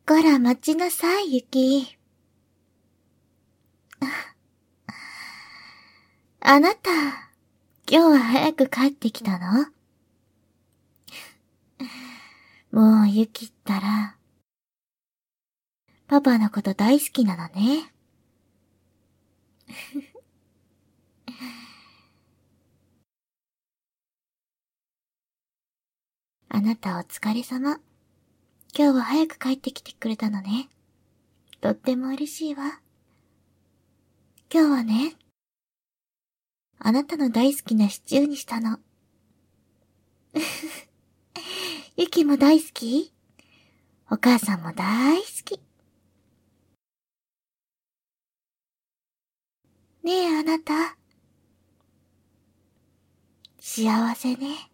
こら待ちなさい、ゆき。あなた、今日は早く帰ってきたの？もうゆきったら、パパのこと大好きなのね。あなたお疲れ様。今日は早く帰ってきてくれたのね。とっても嬉しいわ。今日はね、あなたの大好きなシチューにしたの。ゆきも大好き？お母さんも大好き。ねえあなた。幸せね。